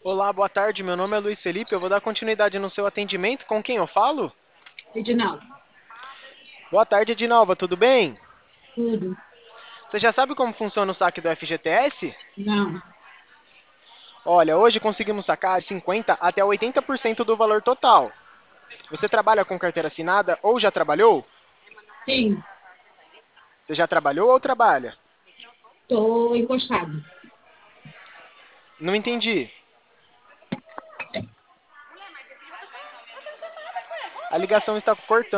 Olá, boa tarde. Meu nome é Luiz Felipe. Eu vou dar continuidade no seu atendimento. Com quem eu falo? Edinaldo, Boa tarde, Edinalva. Tudo bem? tudo. Você já sabe como funciona o saque do FGTS? Não, Olha, hoje conseguimos sacar de 50 até 80% do valor total. Você trabalha com carteira assinada ou já trabalhou? sim, Você já trabalhou ou trabalha? estou encostado. Não entendi. A ligação está cortando.